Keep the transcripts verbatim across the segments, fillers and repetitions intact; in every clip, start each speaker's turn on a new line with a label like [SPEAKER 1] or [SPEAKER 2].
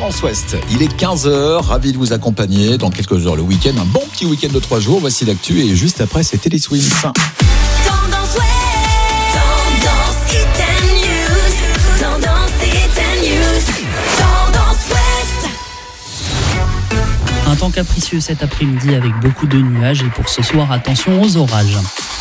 [SPEAKER 1] Tendance Ouest. Il est quinze heures, ravi de vous accompagner. Dans quelques heures, le week-end, un bon petit week-end de trois jours. Voici l'actu et juste après, c'est Télé Swim.
[SPEAKER 2] Tendance Ouest, Tendance Hit News, Tendance Hit News, Tendance Ouest.
[SPEAKER 3] Un temps capricieux cet après-midi avec beaucoup de nuages et pour ce soir, attention aux orages.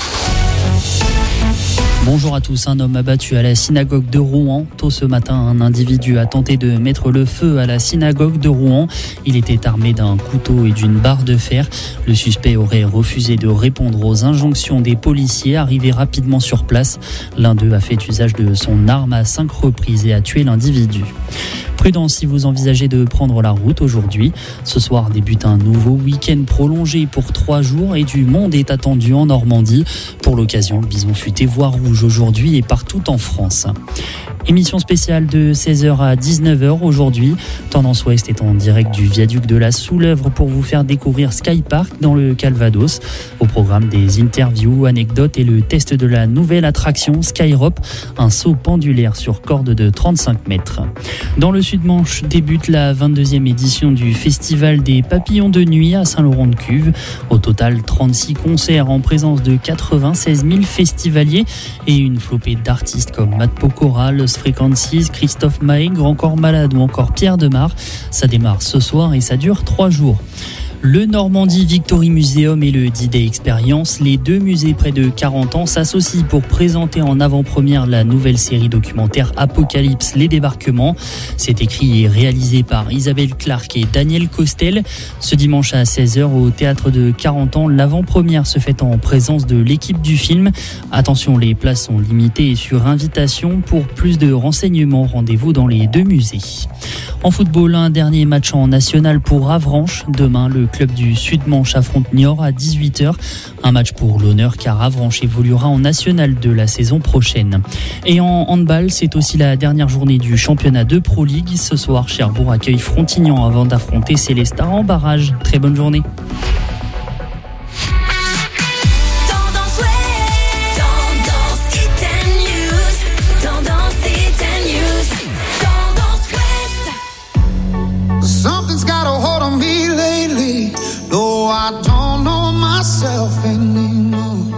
[SPEAKER 3] Bonjour à tous. Un homme abattu à la synagogue de Rouen. Tôt ce matin, un individu a tenté de mettre le feu à la synagogue de Rouen. Il était armé d'un couteau et d'une barre de fer. Le suspect aurait refusé de répondre aux injonctions des policiers arrivés rapidement sur place. L'un d'eux a fait usage de son arme à cinq reprises et a tué l'individu. Prudence si vous envisagez de prendre la route aujourd'hui. Ce soir débute un nouveau week-end prolongé pour trois jours et du monde est attendu en Normandie. Pour l'occasion, le bison futé voie rouge aujourd'hui et partout en France. Émission spéciale de seize heures à dix-neuf heures aujourd'hui. Tendance Ouest est en direct du viaduc de la Soulèvre pour vous faire découvrir Sky Park dans le Calvados. Au programme des interviews, anecdotes et le test de la nouvelle attraction Skyrop, un saut pendulaire sur corde de trente-cinq mètres. Dans le Sud-Manche débute la vingt-deuxième édition du Festival des Papillons de Nuit à Saint-Laurent-de-Cuve. Au total, trente-six concerts en présence de quatre-vingt-seize mille festivaliers et une flopée d'artistes comme Matt Pokora, Los Frequencies, Christophe Maé, Grand Corps Malade ou encore Pierre Demar. Ça démarre ce soir et ça dure trois jours. Le Normandie Victory Museum et le D-Day Experience, les deux musées près de quarante ans, s'associent pour présenter en avant-première la nouvelle série documentaire Apocalypse, les débarquements. C'est écrit et réalisé par Isabelle Clark et Daniel Costel. Ce dimanche à seize heures au Théâtre de quarante ans, l'avant-première se fait en présence de l'équipe du film. Attention, les places sont limitées et sur invitation. Pour plus de renseignements, rendez-vous dans les deux musées. En football, un dernier match en national pour Avranches. Demain, le club du Sud-Manche affronte Niort à dix-huit heures. Un match pour l'honneur car Avranches évoluera en national de la saison prochaine. Et en handball, c'est aussi la dernière journée du championnat de Pro League. Ce soir, Cherbourg accueille Frontignan avant d'affronter Célestat en barrage. Très bonne journée.
[SPEAKER 4] Something's got a hold on me lately. No, I don't know myself anymore.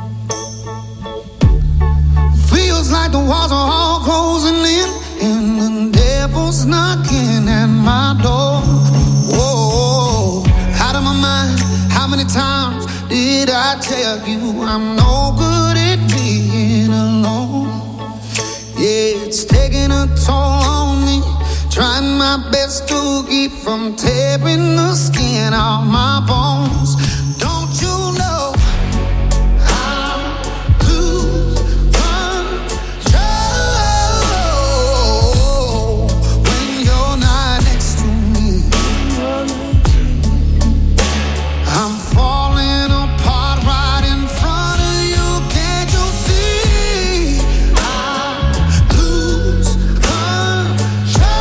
[SPEAKER 4] Feels like the walls are all closing in and the devil's knocking at my door. Whoa, out of my mind. How many times did I tell you I'm no good at being alone? Yeah, it's taking a toll on me. Trying my best to keep from tearing the skin off my bones. Don't you know I lose control when you're not next to me? I'm falling apart right in front of you. Can't you see? I lose control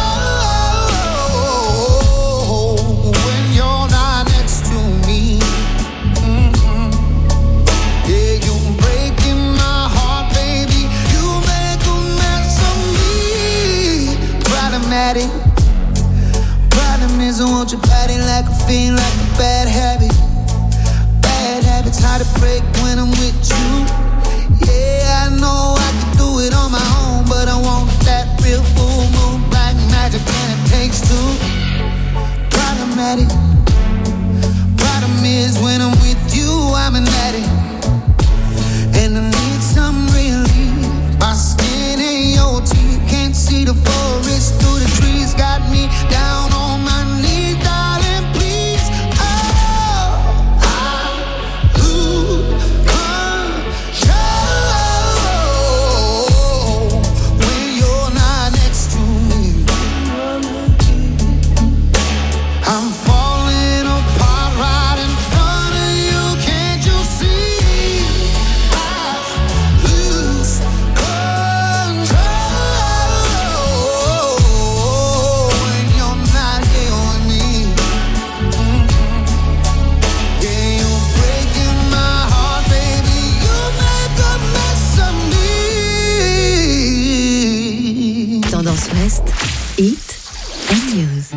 [SPEAKER 4] when you're not next to me. Mm-hmm. Yeah, you're breaking my heart, baby. You make a mess of me. Problematic. Problem is I want your body like a fiend, like a bad habit. Bad habits hard to break when I'm with you. Yeah, I know I can do it on my own, but I want that real full moon black magic, and it takes two. Problematic. Problem is when I'm with you, I'm an addict, and I need some relief. My skin ain't your teeth, can't see the forest through the trees. Got me down on my knees, darling, please. Oh, I lose control when you're not next to me. I'm falling apart right in front of you. Can't you see? I lose control when you're not here with me. Mm-hmm. Yeah, you're breaking my heart, baby. You make a mess of me.
[SPEAKER 5] Tendance Ouest, Hit N News.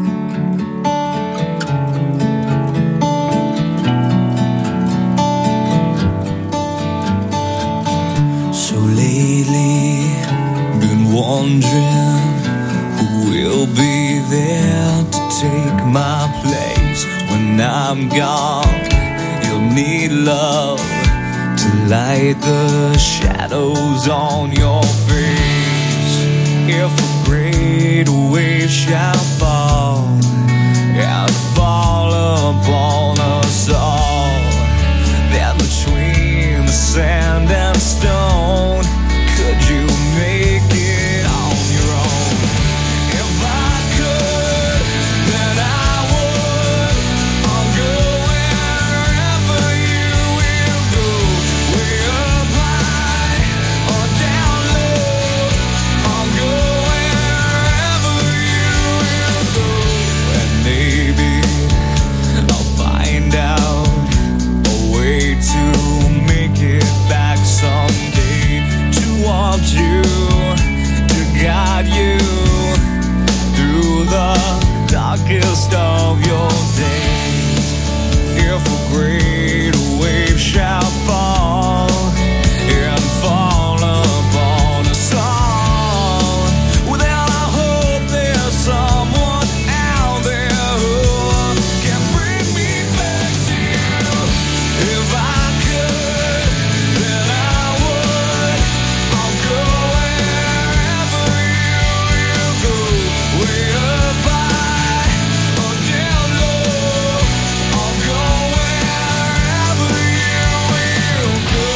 [SPEAKER 6] So lately, been wondering who will be there to take my place when I'm gone. You'll need love to light the shadows on your face. If a great wave shall fall and fall upon us all, then between the sand and stone, could you make it on your own? If I could, then I would. I'll go wherever you will go, way up high or down low. I'll go wherever you will go, and maybe I'll find out a way to make it back someday, to want you, to guide you through the darkest of your days. If a great wave shall fall and fall upon us all, well then I hope there's someone out there who can bring me back to you. If I could, then I would. I'll go wherever you will go, way up high or down low. I'll go wherever you will go.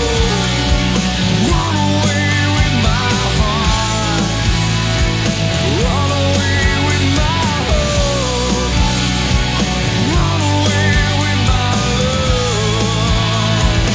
[SPEAKER 6] Run away with my heart, run away with my hope, run away with my love.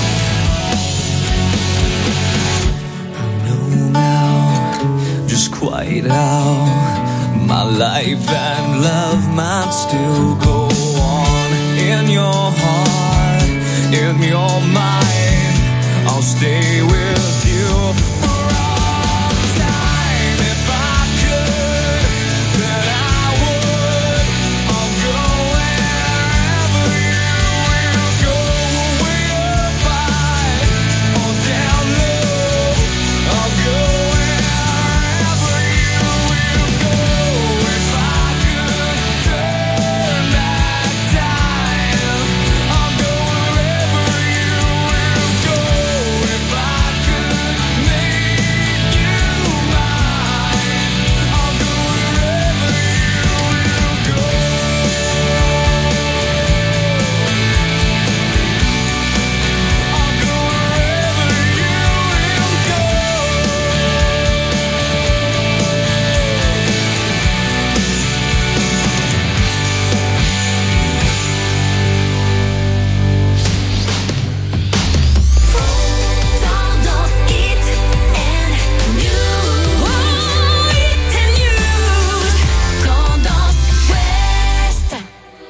[SPEAKER 6] I know now just quite how my life and love might still go on. In your heart, in your mind, I'll stay with you for all time. If I could, then I would. I'll go wherever you will go, way up high or down low. I'll go wherever you will go. If I could turn back time, I'll go wherever you will go. If I could make you mine, I'll go wherever you will go. I'll go wherever you will go.
[SPEAKER 2] Tendance Hit and News. Oh, Hit and News. Tendance Ouest.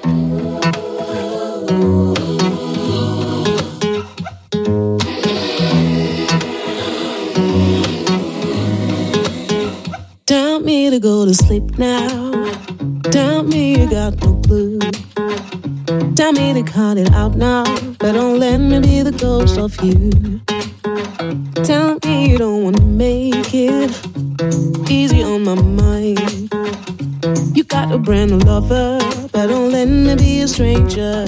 [SPEAKER 7] Tell me to go to sleep now. Tell me you got no clue. Tell me to cut it out now, but don't let me be the ghost of you. Tell me you don't wanna make it easy on my mind. You got a brand new lover, but don't let me be a stranger.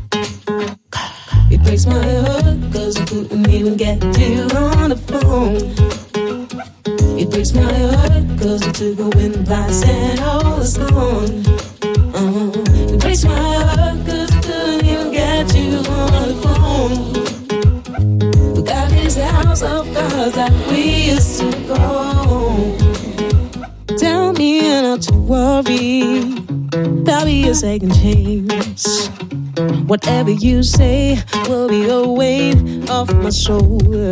[SPEAKER 7] It breaks my heart, cause I couldn't even get you on the phone. It breaks my heart, cause I took a wind blast and all is gone. Uh-huh. It breaks my heart, cause I couldn't even get you on the phone. We got this house of cards that we used to go. Tell me not to worry, there'll be a second chance. Whatever you say will be a weight off my shoulder.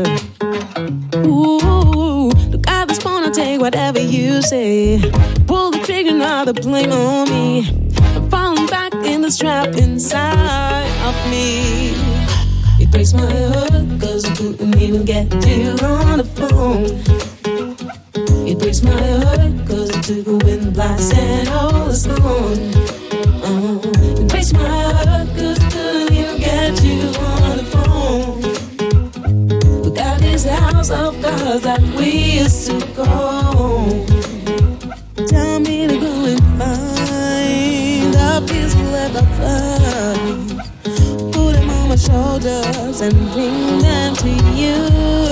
[SPEAKER 7] Ooh, look, I just wanna take whatever you say. Pull the trigger, now the blame on me. I'm falling back in this trap inside of me. It breaks my heart, cause I couldn't even get you on the phone. It breaks my heart, cause I took a wind blast and all is gone. Oh, it breaks my heart 'cause I couldn't even get you on the phone. Look at this house of cards that we used to go. Tell me to go and find a piece left of find. Put them on my shoulders and bring them to you.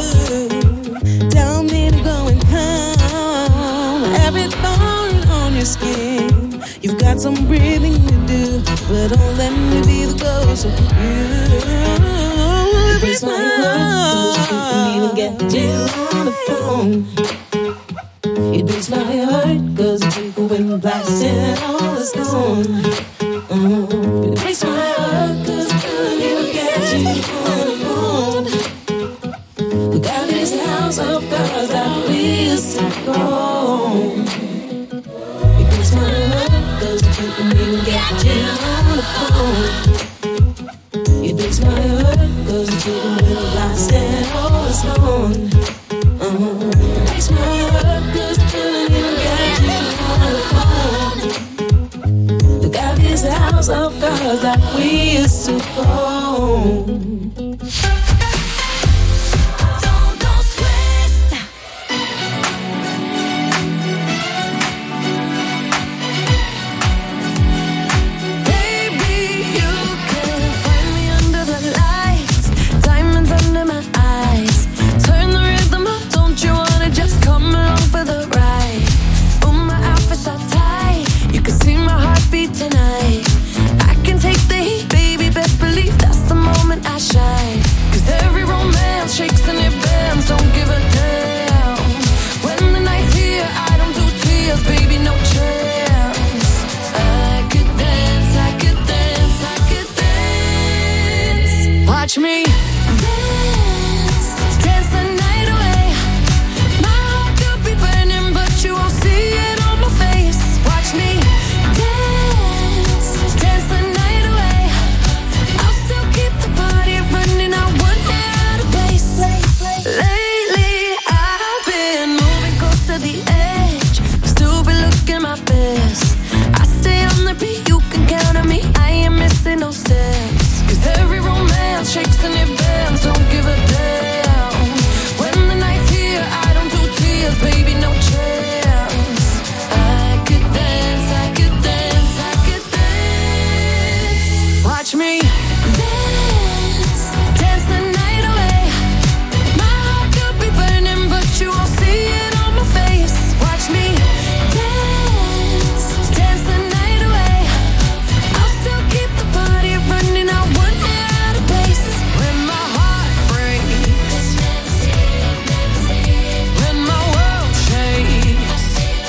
[SPEAKER 7] Tell me to go and count every thorn on your skin. You've got some breathing to do, but don't let me be the ghost of you. It breaks my heart 'cause I couldn't even get you on the phone. It breaks my heart 'cause I took a wind blast and all is gone. Oh, it breaks my heart 'cause I couldn't even get you on the phone. Look at this house of cards that we used to go. It breaks my heart 'cause I couldn't even get you on the phone. It breaks my heart 'cause I took a wind blast and all is gone. Oh, it breaks my heart 'cause I couldn't even get you on the phone. Look at this house of cards that we used to go.
[SPEAKER 2] Tendance Ouest.
[SPEAKER 5] Baby, you can find me under the lights, diamonds under my eyes. Turn the rhythm up, don't you wanna just come along for the ride? Oh, my outfit's all tight, you can see my heartbeat tonight. I can take the heat, baby, best believe that's the moment I shine. 'Cause every romance shakes and it bends, don't give a damn. When the night's here, I don't do tears, baby, no chance. I could dance, I could dance, I could dance. Watch me dance, dance the night away. My heart could be burning, but you won't see it on my face. Watch me dance, dance the night away. I'll still keep the party running, I won't get out of place. Lately, I've been moving close to the edge, still be looking my best. I stay on the beat, you can count on me, I ain't missing no steps. 'Cause every romance shakes and it bends, don't give a damn. When the night's here, I don't do tears, baby, no chance. I could dance, I could dance, I could dance. Watch me dance, dance the night away. My heart could be burning, but you won't see it on my face. Watch me dance, dance the night away. I'll still keep the party running, I won't get out of place. When my heart breaks, when my world shakes,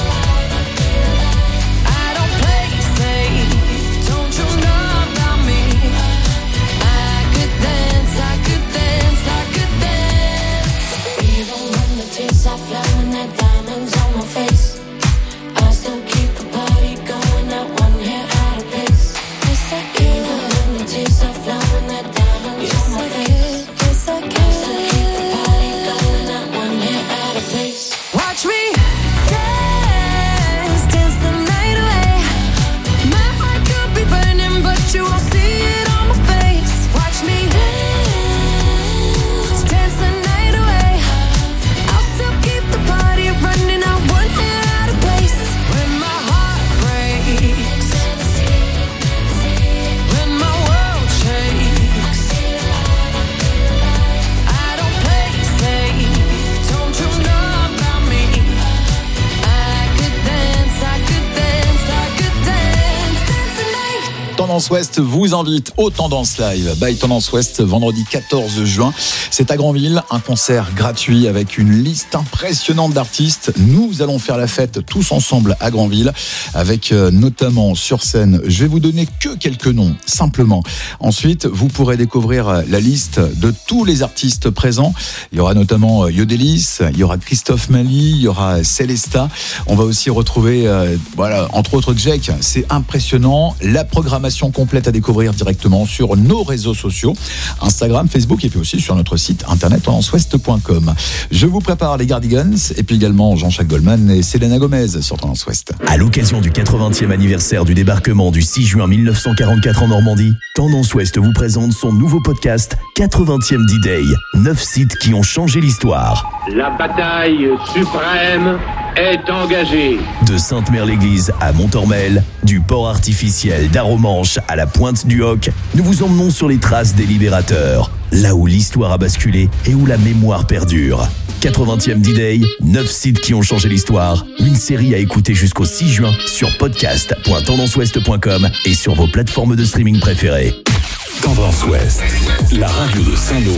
[SPEAKER 5] I don't play safe, don't you know about me? I could dance, I could dance, I could dance. Even when the tears are flowing, that diamonds on my face, I still keep the party going, not one hair out of place. Yes, I can. Even when the tears are flowing, that diamonds on my face, yes, I can. I still keep the party going, not one hair out of place. Watch me dance, dance the night away. My heart could be burning, but you won't see it on my face. Watch me dance, dance the night away. I'll still keep the party running, I won't get out of place. When my heart breaks, when my world shakes, I don't play safe, don't you know about me? I could dance, I could dance, I could dance, dance the night.
[SPEAKER 1] Tendance Ouest vous invite au Tendance Live by Tendance Ouest vendredi quatorze juin. C'est à Granville, un concert gratuit avec une liste impressionnante d'artistes. Nous allons faire la fête tous ensemble à Granville avec euh, notamment sur scène, je vais vous donner que quelques noms simplement. Ensuite, vous pourrez découvrir la liste de tous les artistes présents. Il y aura notamment euh, Yodelis, il y aura Christophe Mali, il y aura Célesta. On va aussi retrouver euh, voilà, entre autres Jack. C'est impressionnant. La programmation programmation complète à découvrir directement sur nos réseaux sociaux, Instagram, Facebook et puis aussi sur notre site internet tendance ouest point com. Je vous prépare les Cardigans et puis également Jean-Jacques Goldman et Selena Gomez sur Tendance Ouest.
[SPEAKER 8] À l'occasion du quatre-vingtième anniversaire du débarquement du six juin mille neuf cent quarante-quatre en Normandie, Tendance Ouest vous présente son nouveau podcast quatre-vingtième D-Day. Neuf sites qui ont changé l'histoire.
[SPEAKER 9] La bataille suprême est engagée.
[SPEAKER 8] De Sainte-Mère-l'Église à Montormel, du port artificiel d'Aromanche à la pointe du Hoc, nous vous emmenons sur les traces des libérateurs, là où l'histoire a basculé et où la mémoire perdure. quatre-vingtième D-Day, neuf sites qui ont changé l'histoire, une série à écouter jusqu'au six juin sur podcast point tendance ouest point com et sur vos plateformes de streaming préférées.
[SPEAKER 10] Tendance Ouest, la radio de Saint-Lô,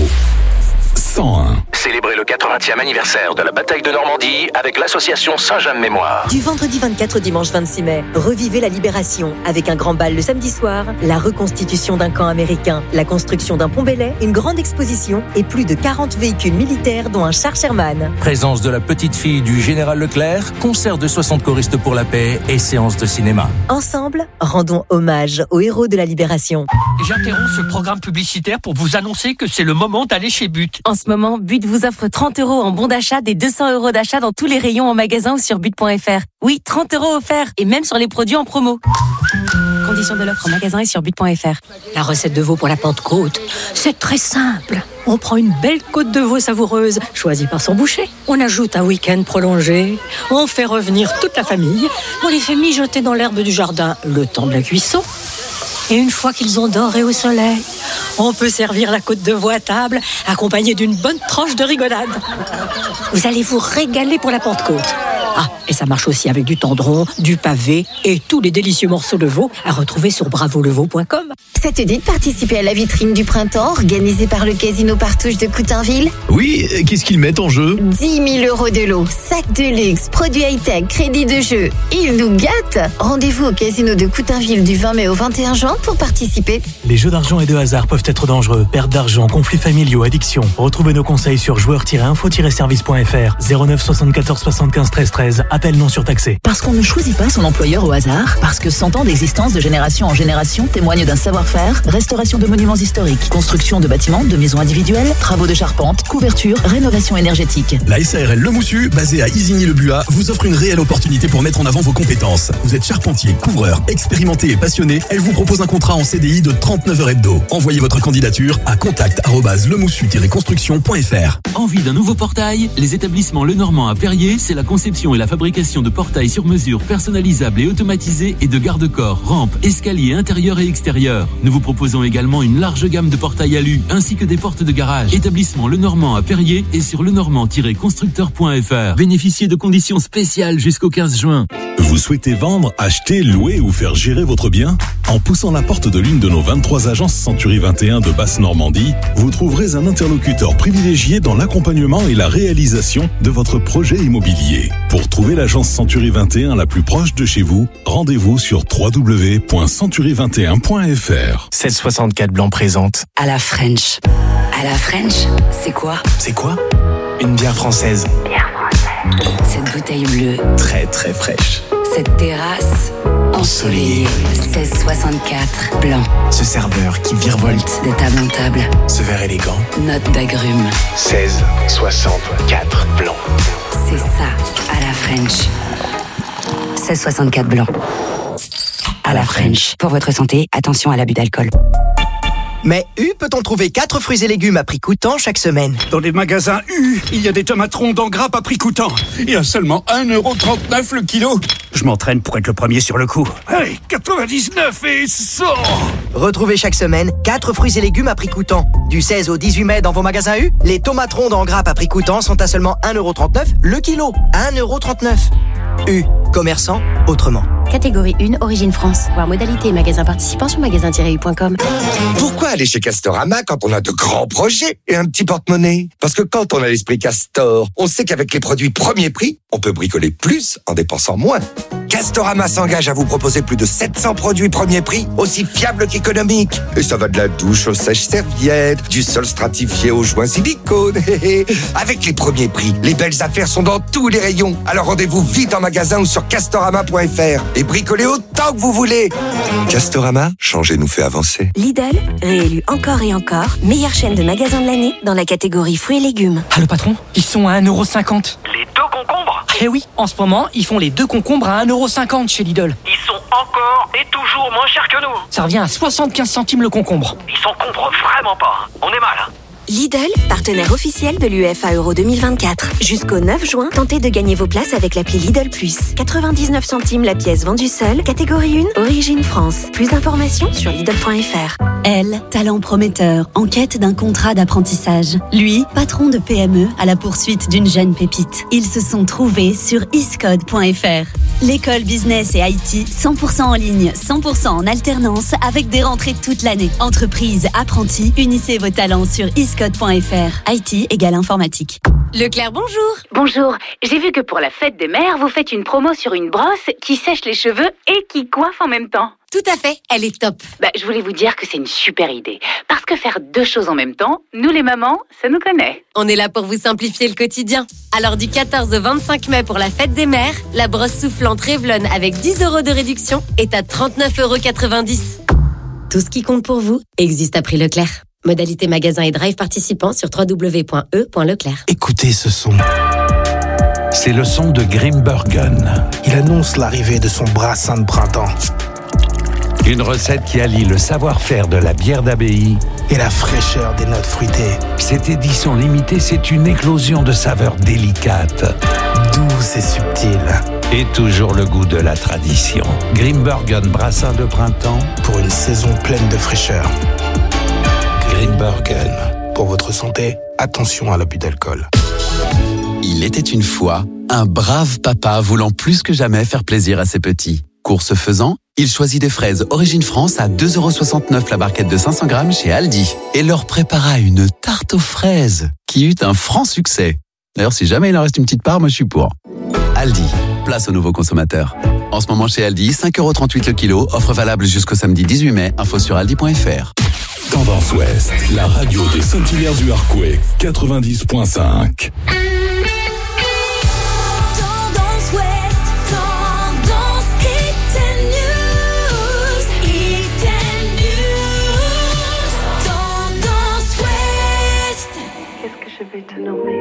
[SPEAKER 10] cent un.
[SPEAKER 11] Célébrez le quatre-vingtième anniversaire de la bataille de Normandie avec l'association Saint-Jean Mémoire.
[SPEAKER 12] Du vendredi vingt-quatre au dimanche vingt-six mai, revivez la libération avec un grand bal le samedi soir, la reconstitution d'un camp américain, la construction d'un pont Belay, une grande exposition et plus de quarante véhicules militaires dont un char Sherman.
[SPEAKER 13] Présence de la petite fille du général Leclerc, concert de soixante choristes pour la paix et séance de cinéma.
[SPEAKER 12] Ensemble, rendons hommage aux héros de la libération.
[SPEAKER 14] J'interromps ce programme publicitaire pour vous annoncer que c'est le moment d'aller chez But.
[SPEAKER 15] En ce moment, But vous offre trente euros en bon d'achat des deux cents euros d'achat dans tous les rayons en magasin ou sur but point f r. Oui, trente euros offerts et même sur les produits en promo. Conditions de l'offre en magasin et sur but point f r.
[SPEAKER 16] La recette de veau pour la Pentecôte, c'est très simple. On prend une belle côte de veau savoureuse, choisie par son boucher. On ajoute un week-end prolongé. On fait revenir toute la famille. On les fait mijoter dans l'herbe du jardin le temps de la cuisson. Et une fois qu'ils ont doré au soleil, on peut servir la côte de veau à table, accompagnée d'une bonne tranche de rigolade. Vous allez vous régaler pour la Pentecôte. Ah, et ça marche aussi avec du tendron, du pavé et tous les délicieux morceaux de veau à retrouver sur bravo le veau point com.
[SPEAKER 17] Ça te dit de participer à la vitrine du printemps organisée par le Casino Partouche de Coutainville?
[SPEAKER 8] Oui, qu'est-ce qu'ils mettent en jeu?
[SPEAKER 17] dix mille euros de lot, sacs de luxe, produits high-tech, crédits de jeu. Ils nous gâtent. Rendez-vous au Casino de Coutainville du vingt mai au vingt et un juin pour participer.
[SPEAKER 18] Les jeux d'argent et de hasard peuvent être dangereux. Perte d'argent, conflits familiaux, addiction. Retrouvez nos conseils sur joueurs tiret info tiret service point f r. zéro neuf soixante-quatorze soixante-quinze treize treize. Appel non surtaxé.
[SPEAKER 19] Parce qu'on ne choisit pas son employeur au hasard, parce que cent ans d'existence de génération en génération témoignent d'un savoir-faire, restauration de monuments historiques, construction de bâtiments, de maisons individuelles, travaux de charpente, couverture, rénovation énergétique.
[SPEAKER 20] La S A R L Le Moussu, basée à Isigny-le-Buat, vous offre une réelle opportunité pour mettre en avant vos compétences. Vous êtes charpentier, couvreur, expérimenté et passionné, elle vous propose un contrat en C D I de trente-neuf heures hebdo. Envoyez votre candidature à contact arobase lemoussu tiret construction point f r.
[SPEAKER 21] Envie d'un nouveau portail? Les établissements Lenormand à Perrier, c'est la conception et la fabrication de portails sur mesure personnalisables et automatisés et de garde-corps, rampes, escaliers intérieurs et extérieurs. Nous vous proposons également une large gamme de portails alu ainsi que des portes de garage. Établissement Lenormand à Perrier et sur lenormand tiret constructeur point f r. Bénéficiez de conditions spéciales jusqu'au quinze juin.
[SPEAKER 10] Vous souhaitez vendre, acheter, louer ou faire gérer votre bien? En poussant la porte de l'une de nos vingt-trois agences Century vingt et un de Basse-Normandie, vous trouverez un interlocuteur privilégié dans l'accompagnement et la réalisation de votre projet immobilier. Pour trouver l'agence Century vingt et un la plus proche de chez vous, rendez-vous sur w w w point century vingt et un point f r.
[SPEAKER 22] sept soixante-quatre Blanc présente
[SPEAKER 23] À la French. À la French, c'est quoi?
[SPEAKER 22] C'est quoi? Une bière française.
[SPEAKER 23] Bière française. Cette bouteille bleue.
[SPEAKER 22] Très très fraîche.
[SPEAKER 23] Cette terrasse ensoleillée. seize soixante-quatre Blanc.
[SPEAKER 22] Ce serveur qui virevolte
[SPEAKER 23] de table en table.
[SPEAKER 22] Ce verre élégant.
[SPEAKER 23] Note d'agrumes.
[SPEAKER 22] seize soixante-quatre Blanc.
[SPEAKER 23] C'est ça, à la French. seize soixante-quatre Blanc. À la French. Pour votre santé, attention à l'abus d'alcool.
[SPEAKER 24] Mais U peut-on trouver quatre fruits et légumes à prix coûtant chaque semaine?
[SPEAKER 25] Dans les magasins U, il y a des tomates rondes en grappe à prix coûtant. Et à seulement un euro trente-neuf le kilo. Je m'entraîne pour être le premier sur le coup. Hey, quatre-vingt-dix-neuf et cent.
[SPEAKER 24] Retrouvez chaque semaine quatre fruits et légumes à prix coûtant. Du seize au dix-huit mai dans vos magasins U, les tomates rondes en grappe à prix coûtant sont à seulement un euro trente-neuf le kilo. un euro trente-neuf. U, commerçant autrement.
[SPEAKER 15] Catégorie un, Origine France. Voir modalité et magasin participant sur magasin tiret u point com.
[SPEAKER 26] Pourquoi aller chez Castorama quand on a de grands projets et un petit porte-monnaie? Parce que quand on a l'esprit Castor, on sait qu'avec les produits premier prix, on peut bricoler plus en dépensant moins. Castorama s'engage à vous proposer plus de sept cents produits premier prix, aussi fiables qu'économiques. Et ça va de la douche aux sèches-serviettes, du sol stratifié aux joints silicone. Avec les premiers prix, les belles affaires sont dans tous les rayons. Alors rendez-vous vite en magasin ou sur castorama point f r et bricolez autant que vous voulez. Castorama, changer nous fait avancer.
[SPEAKER 2] Lidl, réélu encore et encore, meilleure chaîne de magasins de l'année dans la catégorie fruits et légumes.
[SPEAKER 14] Ah le patron, ils sont à un euro cinquante.
[SPEAKER 11] Les deux concombres?
[SPEAKER 14] Eh oui, en ce moment, ils font les deux concombres à un euro cinquante chez Lidl.
[SPEAKER 11] Ils sont encore et toujours moins chers que nous.
[SPEAKER 14] Ça revient à soixante-quinze centimes le concombre.
[SPEAKER 11] Ils s'encombrent vraiment pas. On est mal.
[SPEAKER 2] Lidl, partenaire officiel de l'UEFA Euro deux mille vingt-quatre. Jusqu'au neuf juin, tentez de gagner vos places avec l'appli Lidl Plus. quatre-vingt-dix-neuf centimes la pièce vendue seule. Catégorie un, origine France. Plus d'informations sur Lidl point f r.
[SPEAKER 3] Elle, talent prometteur, en quête d'un contrat d'apprentissage. Lui, patron de P M E à la poursuite d'une jeune pépite. Ils se sont trouvés sur iscode point f r. L'école business et I T cent pour cent en ligne, cent pour cent en alternance avec des rentrées toute l'année. Entreprise, apprentis, unissez vos talents sur iscode point f r. I T égale informatique.
[SPEAKER 4] Leclerc, bonjour.
[SPEAKER 5] Bonjour. J'ai vu que pour la fête des mères, vous faites une promo sur une brosse qui sèche les cheveux et qui coiffe en même temps.
[SPEAKER 4] Tout à fait, elle est top.
[SPEAKER 5] Bah, je voulais vous dire que c'est une super idée. Parce que faire deux choses en même temps, nous les mamans, ça nous connaît.
[SPEAKER 4] On est là pour vous simplifier le quotidien. Alors du quatorze au vingt-cinq mai pour la fête des mères, la brosse soufflante Revlon avec dix euros de réduction est à trente-neuf euros quatre-vingt-dix. Tout ce qui compte pour vous existe à prix Leclerc. Modalité magasin et drive participants sur w w w point e point leclerc.
[SPEAKER 6] Écoutez ce son.
[SPEAKER 7] C'est le son de Grimbergen.
[SPEAKER 6] Il annonce l'arrivée de son brassin de printemps.
[SPEAKER 7] Une recette qui allie le savoir-faire de la bière d'abbaye
[SPEAKER 6] et la fraîcheur des notes fruitées.
[SPEAKER 7] Cette édition limitée, c'est une éclosion de saveurs délicates,
[SPEAKER 6] douces et subtiles.
[SPEAKER 7] Et toujours le goût de la tradition. Grimbergen brassin de printemps
[SPEAKER 6] pour une saison pleine de fraîcheur. Grimbergen. Pour votre santé, attention à l'abus d'alcool.
[SPEAKER 27] Il était une fois un brave papa voulant plus que jamais faire plaisir à ses petits. Course faisant, il choisit des fraises Origine France à deux euros soixante-neuf la barquette de cinq cents grammes chez Aldi et leur prépara une tarte aux fraises qui eut un franc succès. D'ailleurs, si jamais il en reste une petite part, moi je suis pour. Aldi, place aux nouveaux consommateurs. En ce moment chez Aldi, cinq euros trente-huit le kilo, offre valable jusqu'au samedi dix-huit mai, info sur aldi point f r.
[SPEAKER 10] Tendance Ouest, la radio des Saint-Hilaire du Harcouët, quatre-vingt-dix point cinq.
[SPEAKER 28] Je vais te nommer,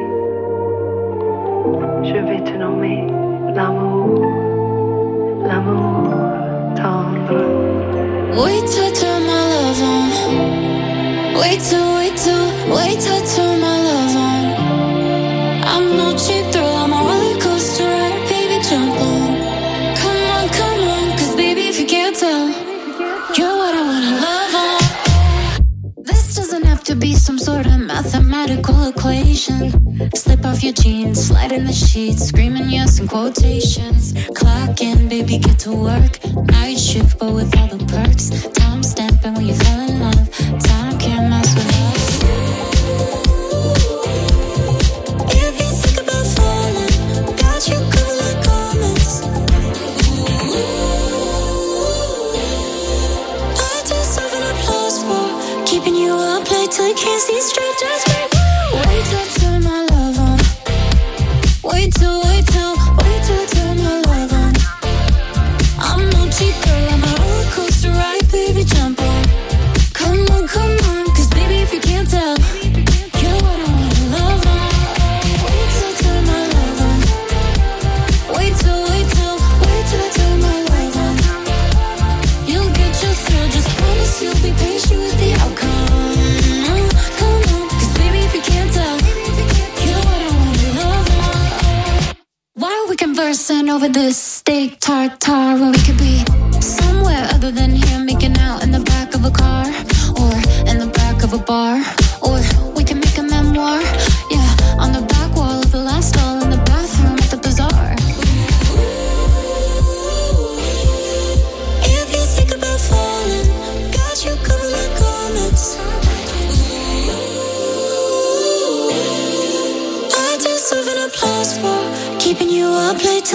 [SPEAKER 28] je vais te nommer l'amour, l'amour tendre.
[SPEAKER 29] Wait till I turn my love on. Wait till, wait till, wait till I turn my love on. I'm no cheap thrill, I'm a roller coaster ride, baby jump on. Come on, come on, cause baby if you can't tell, you're what I wanna love on. This doesn't have to be some sort of mathematical equation. Slip off your jeans, slide in the sheets, screaming yes in quotations. Clock in, baby, get to work. Night shift, but with all the perks. Time stamping when you fell in love. Time can't mess with us. If you think about falling, got you covered like garments. I deserve an applause for keeping you up late till you can't see straight. Just wait, wait till I turn my love on. Wait till, wait till, wait till I turn my love on. I'm no cheap girl, I'm a roller coaster ride, baby jump on. Come on, come on, cause baby if you can't tell, you're what I wanna love on. Wait till I turn my love on. Wait till, wait till, wait till I turn my love on. You'll get your thrill, just promise you'll be patient with the outcome. Conversing over this steak tartare when we could be somewhere other than here, making out in the back of a car or in the back of a bar, or we can make a memoir, yeah, on the back wall of the last stall in the bathroom at the bazaar. If you think about falling, got you covered like garments. I deserve an applause for keeping you up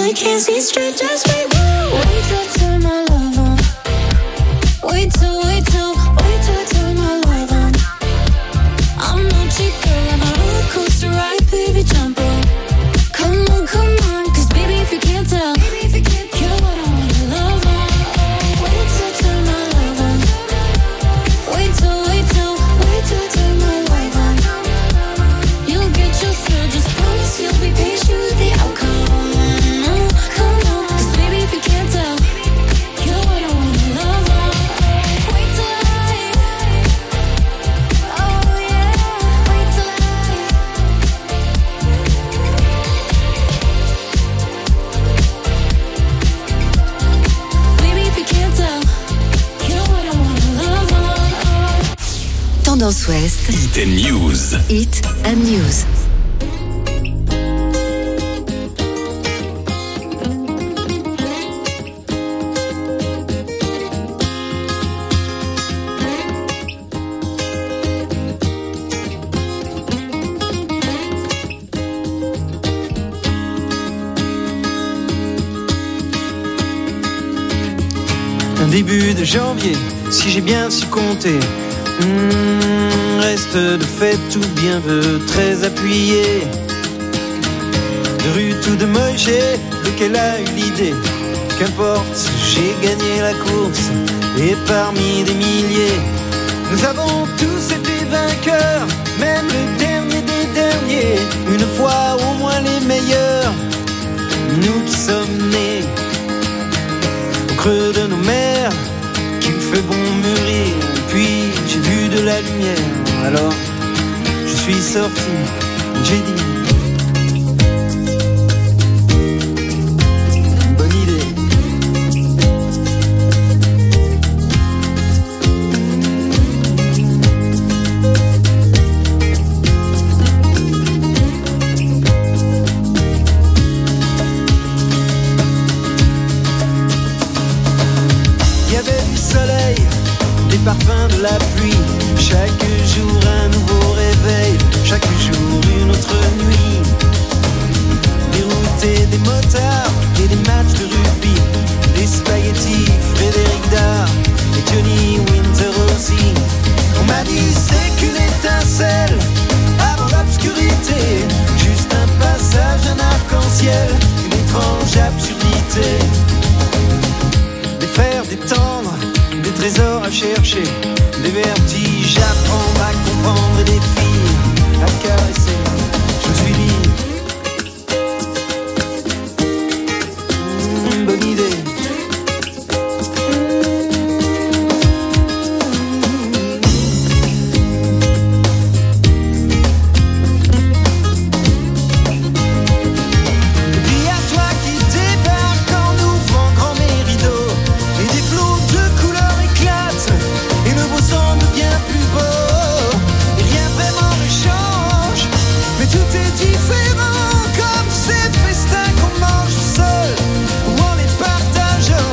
[SPEAKER 29] I can't see straight, just wait. Wait till I turn my love on. Wait till, wait till, wait till I turn my love on. I'm no cheap girl, I'm a roller coaster ride, baby, jump on. Come on, come on, cause baby, if you can't tell, you're what I wanna love on. Wait till I turn my love on. Wait till, wait till, wait till I turn my love on. You'll get your fill, just promise you'll be patient with the outcome. Come on, cause baby, if you can't tell, you're what I wanna love on. Wait till I, oh yeah, wait till I. Baby, if you can't tell, you're what I wanna love on.
[SPEAKER 3] Tendance Ouest.
[SPEAKER 10] Hit and News.
[SPEAKER 3] Hit and News.
[SPEAKER 1] Un début de janvier, si j'ai bien su compter. Mmh, reste de fait tout bien veut très appuyé. De rue tout de Moïse, lequel a eu l'idée. Qu'importe, j'ai gagné la course. Et parmi des milliers, nous avons tous été vainqueurs. Même le dernier des derniers, une fois au moins les meilleurs. Nous qui sommes nés au creux de nos mers, qu'il fait bon mûrir. Puis j'ai vu de la lumière, alors je suis sorti, j'ai dit bonne idée. Il y avait du soleil, des parfums de la pluie. Chaque jour un nouveau réveil, chaque jour une autre nuit. Des routes et des motards et des matchs de rugby. Des spaghettis, Frédéric Dard et Johnny Winter aussi. On m'a dit c'est qu'une étincelle avant l'obscurité. Juste un passage, un arc-en-ciel, une étrange absurdité. Des fers, des tendres, des trésors à chercher, des vertiges à prendre, à comprendre, des filles à caresser. Je me suis dit mmh, bonne idée. Et puis à toi qui débarque en ouvrant grand mes rideaux. Et des flots de couleurs éclatent et le beau semble bien plus beau. Et rien vraiment ne change, mais tout est différent. Comme ces festins qu'on mange seul ou en les partageant.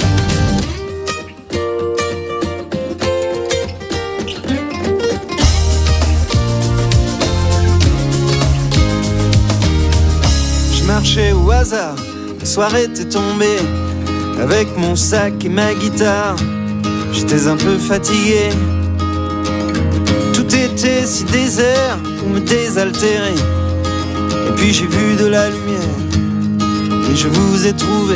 [SPEAKER 1] Je marchais au hasard, le soir était tombé. Avec mon sac et ma guitare, j'étais un peu fatigué. Tout était si désert pour me désaltérer. Et puis j'ai vu de la lumière et je vous ai trouvé.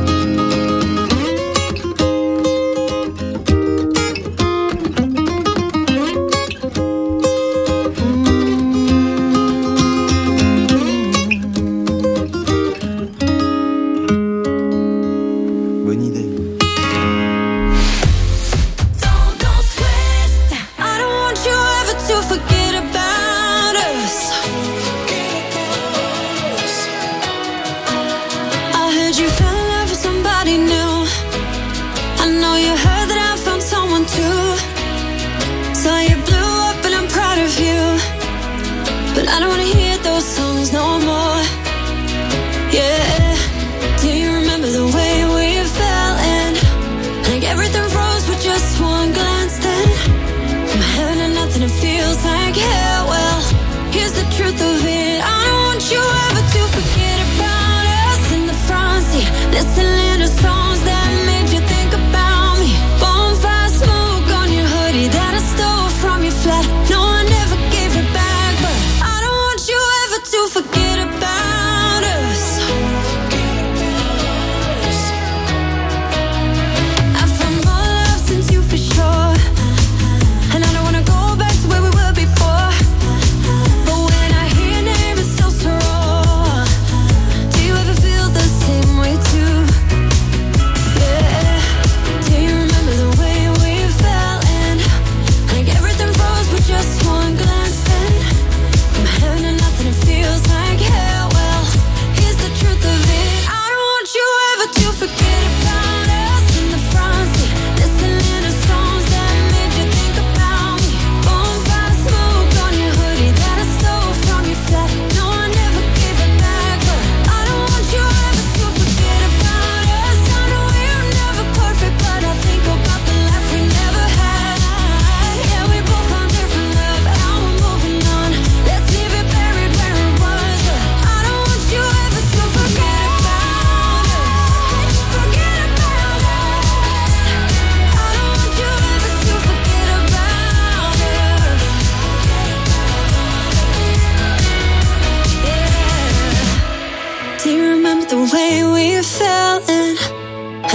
[SPEAKER 1] Bonne idée.
[SPEAKER 29] I don't want you ever to forget about us. I heard you fell in love with somebody new. I know you heard that I found someone too. So you blew up and I'm proud of you. But I don't wanna hear those songs no more. Yeah. Do you remember the way we fell in? Like everything froze with just one glance then. I'm heaven and nothing, it feels like hell. Well, here's the truth of it. I don't want you ever to forget about us in the front.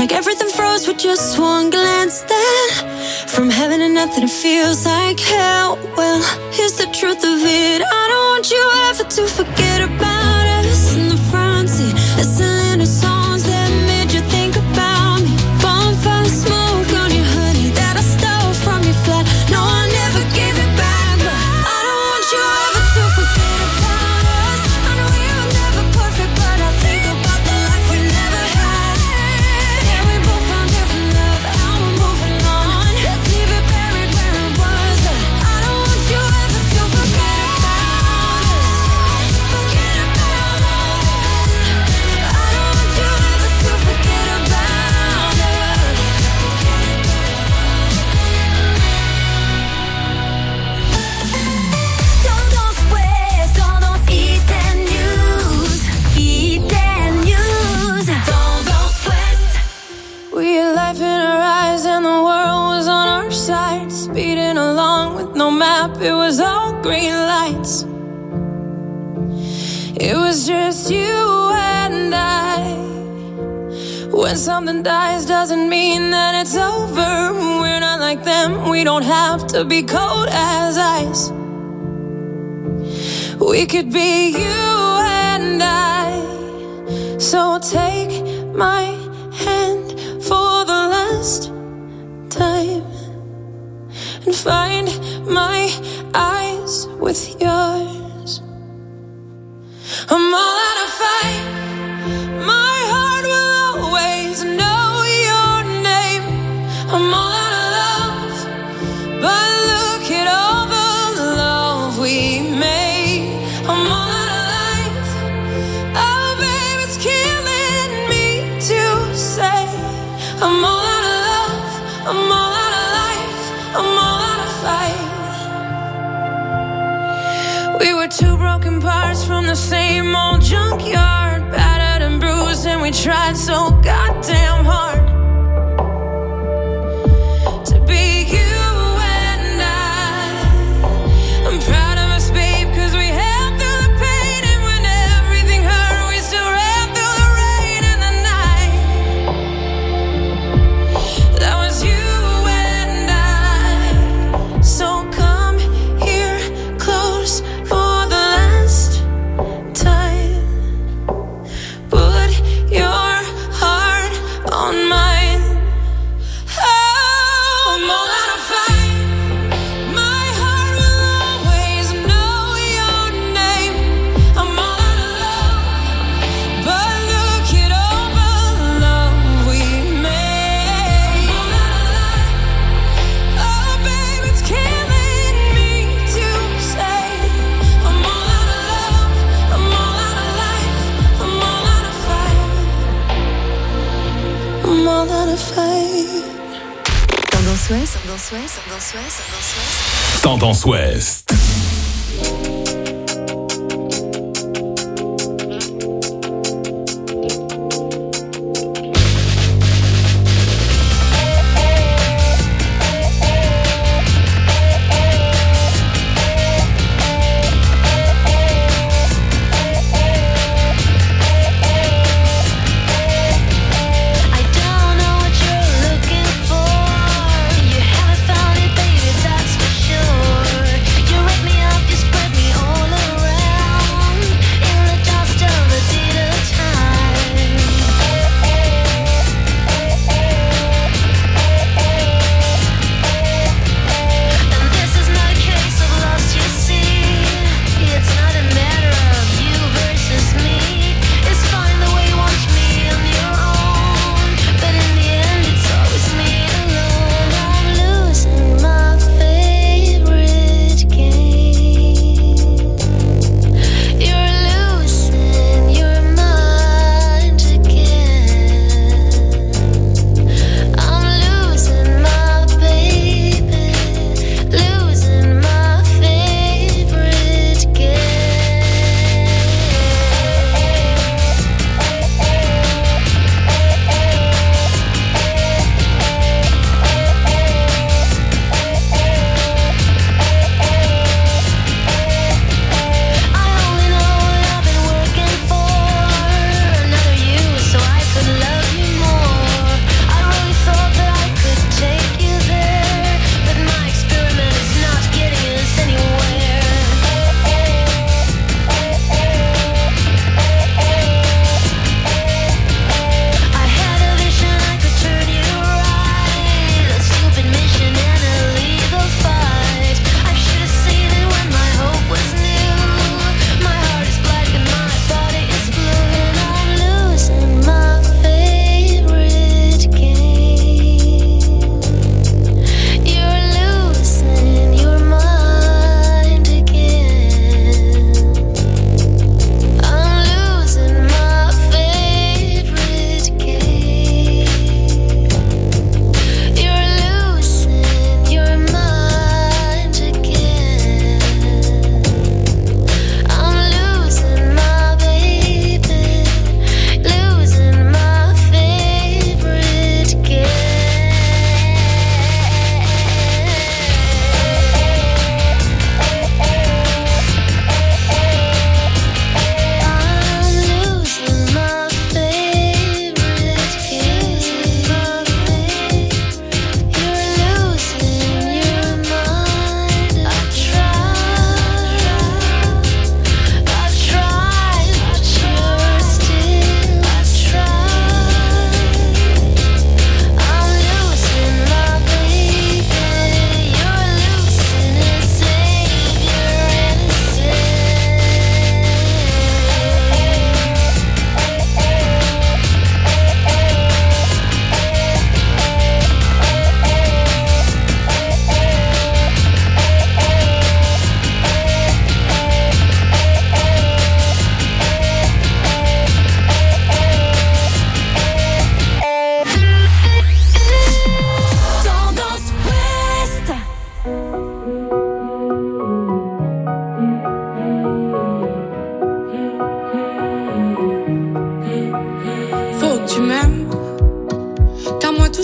[SPEAKER 29] Like everything froze with just one glance. Then from heaven to nothing, it feels like hell. Well, here's the truth of it. I don't want you ever to forget about us. In the front seat, listening to songs that made you think about me. Bonfire smoke on your honey that I stole from your flat. No, I never gave it back, but I don't want you ever to forget about us. I know we were never perfect, but I think about the life we never had. Yeah, we both found different love, now we're moving on. Let's leave it buried where it was, but I don't want you ever to forget about us. Forget about us. I don't want you ever to forget about us. Tendance Ouest, tendance Hit and News, Hit and News, Tendance Ouest. We had life in our eyes and the world was on our side, speeding along with no map, it was all green lights. It was just you and I. When something dies doesn't mean that it's over. We're not like them, we don't have to be cold as ice. We could be you and I. So take my hand for the last time and find my eyes with yours. I'm all out of fight. My heart will always know your name. I'm all out of love, but look at all the love we made. I'm all out of life. Oh, babe, it's killing me to say. I'm all out of love. I'm all out of life. I'm all out of fight. We were two broken parts from the same old junkyard, battered and bruised, and we tried so goddamn hard to be you and I. I'm proud of us, babe, cause we held through the pain, and when everything hurt, we still ran through the rain and the night. That was you and I. So come here close for the last time. Put your heart on mine. Oh, I'm all out of fight. My heart will always know your name. I'm all out of love, but look at all the love we made. I'm all out of life. Oh, babe, it's killing me to say. I'm all out of love. I'm all out of life. I'm all out of fight. I'm all out of fight.
[SPEAKER 2] Tendance Ouest, Tendance Ouest, Tendance Ouest,
[SPEAKER 10] Tendance
[SPEAKER 2] Tendance Ouest.
[SPEAKER 10] Ouest.
[SPEAKER 29] I don't know what you're looking for. You haven't found it, baby, that's for sure. You rip me up, you spread me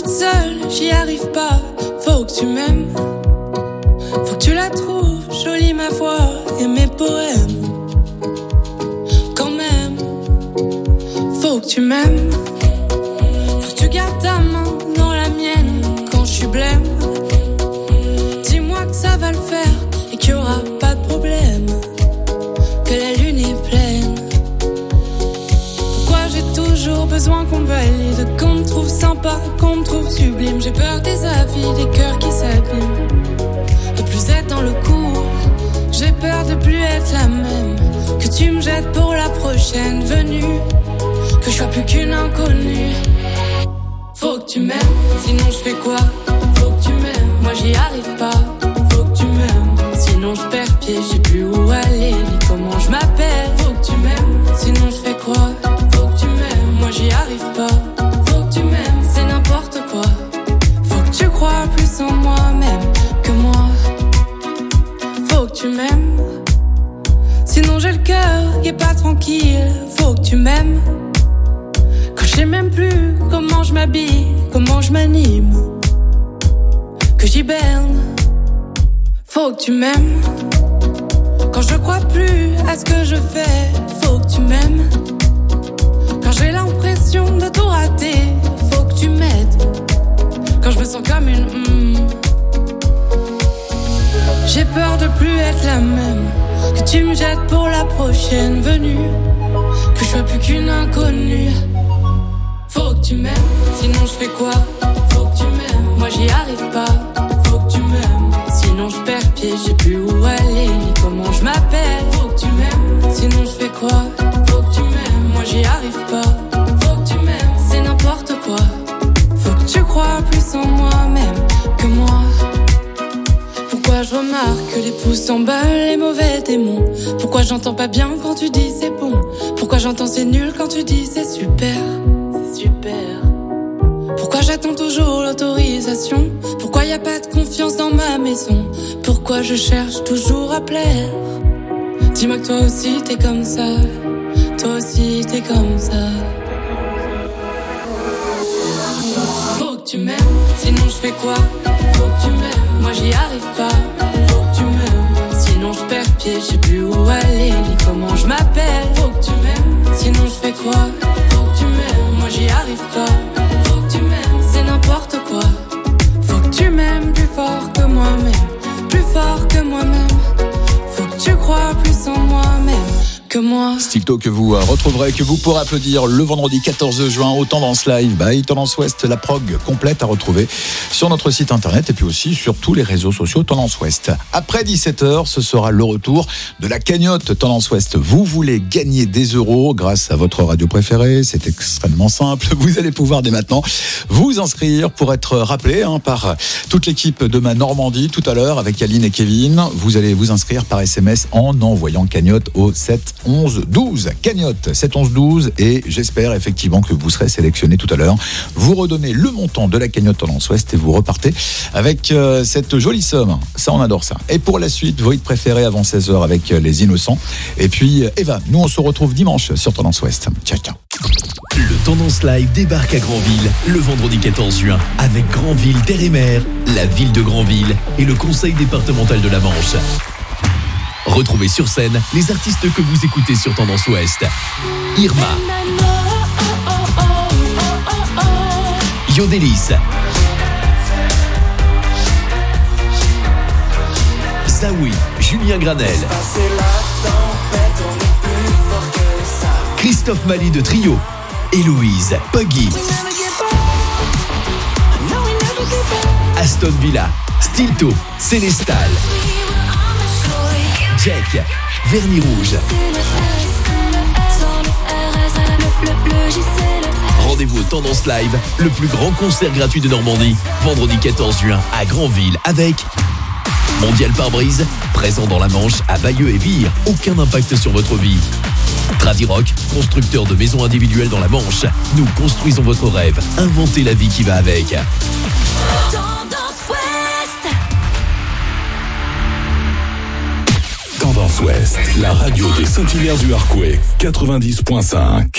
[SPEAKER 8] seule, j'y arrive pas. Faut que tu m'aimes. Faut que tu la trouves jolie ma voix et mes poèmes. Quand même, faut que tu m'aimes. Faut que tu gardes ta main dans la mienne quand je suis blême. Dis-moi que ça va le faire et qu'il y aura pas de problème. Que la lune est pleine. Pourquoi j'ai toujours besoin qu'on me valide, qu'on me trouve sympa, qu'on me trouve sublime. J'ai peur des avis, des cœurs qui s'abîment. De plus être dans le coup, j'ai peur de plus être la même. Que tu me jettes pour la prochaine venue, que je sois plus qu'une inconnue. Faut que tu m'aimes, sinon je fais quoi? Faut que tu m'aimes, moi j'y arrive pas. Faut que tu m'aimes, sinon je perds pied. Je sais plus où aller, ni comment je m'appelle. Faut que tu m'aimes, sinon je fais quoi? Faut que tu m'aimes, moi j'y arrive pas. Faut que tu m'aimes, c'est n'importe quoi. Faut que tu crois plus en moi-même que moi. Faut que tu m'aimes, sinon j'ai le cœur qui est pas tranquille. Faut que tu m'aimes, quand je sais même plus comment je m'habille, comment je m'anime, que j'hiberne. Faut que tu m'aimes, quand je crois plus à ce que je fais. Faut que tu m'aimes, quand j'ai l'impression de tout rater. Faut que tu m'aides, quand je me sens comme une mm. J'ai peur de plus être la même, que tu me jettes pour la prochaine venue, que je sois plus qu'une inconnue. Faut que tu m'aimes, sinon je fais quoi? Faut que tu m'aimes, moi j'y arrive pas. Faut que tu m'aimes, sinon je perds pied. Je sais plus où aller, ni comment je m'appelle. Faut que tu m'aimes, sinon je fais quoi? Faut que tu m'aimes, moi j'y arrive pas. Faut que tu m'aimes, c'est n'importe quoi. Faut que tu crois plus en moi-même que moi. Pourquoi je remarque que les pouces s'emballent, les mauvais démons? Pourquoi j'entends pas bien quand tu dis c'est bon? Pourquoi j'entends c'est nul quand tu dis c'est super? C'est super. Pourquoi j'attends toujours l'autorisation? Pourquoi y a pas de confiance dans ma maison? Pourquoi je cherche toujours à plaire? Dis-moi que toi aussi t'es comme ça. Toi aussi t'es comme ça. Faut que tu m'aimes, sinon je fais quoi? Faut que tu m'aimes, moi j'y arrive pas. Faut que tu m'aimes, sinon je perds pied. Je sais plus où aller, ni comment je m'appelle. Faut que tu m'aimes, sinon je fais quoi? Faut que tu m'aimes, moi j'y arrive pas. Faut que tu m'aimes, c'est n'importe quoi. Faut que tu m'aimes plus fort que moi-même, plus fort que moi-même. Faut que tu crois plus en moi-même que moi.
[SPEAKER 9] Stilto que vous retrouverez, que vous pourrez applaudir le vendredi quatorze juin au Tendance Live by Tendance Ouest, la prog complète à retrouver sur notre site internet et puis aussi sur tous les réseaux sociaux Tendance Ouest. Après dix-sept heures, ce sera le retour de la cagnotte Tendance Ouest. Vous voulez gagner des euros grâce à votre radio préférée, c'est extrêmement simple. Vous allez pouvoir dès maintenant vous inscrire pour être rappelé hein, par toute l'équipe de ma Normandie tout à l'heure avec Aline et Kevin. Vous allez vous inscrire par S M S en envoyant cagnotte au sept onze douze. Cagnotte sept onze douze et j'espère effectivement que vous serez sélectionné tout à l'heure. Vous redonnez le montant de la cagnotte Tendance Ouest et vous repartez avec euh, cette jolie somme. Ça, on adore ça. Et pour la suite, vos hits préférés avant seize heures avec Les Innocents. Et puis Eva, nous on se retrouve dimanche sur Tendance Ouest. Ciao, ciao.
[SPEAKER 12] Le Tendance Live débarque à Granville le vendredi quatorze juin avec Granville Terre et Mer, la ville de Granville et le conseil départemental de la Manche. Retrouvez sur scène les artistes que vous écoutez sur Tendance Ouest. Irma, Yodelis, Zawi, Julien Granel, Christophe Mali de Trio, Héloïse, Puggy, Aston Villa, Stilto, Célestal, Jack, Vernis Rouge. Rendez-vous au Tendance Live, le plus grand concert gratuit de Normandie, vendredi quatorze juin à Granville avec Mondial Pare-Brise, présent dans la Manche à Bayeux et Vire, aucun impact sur votre vie. Tradirock, constructeur de maisons individuelles dans la Manche, nous construisons votre rêve, inventez la vie qui va avec.
[SPEAKER 10] Tendance Ouest, la radio de Saint-Hilaire du Harcouët, quatre-vingt-dix point cinq.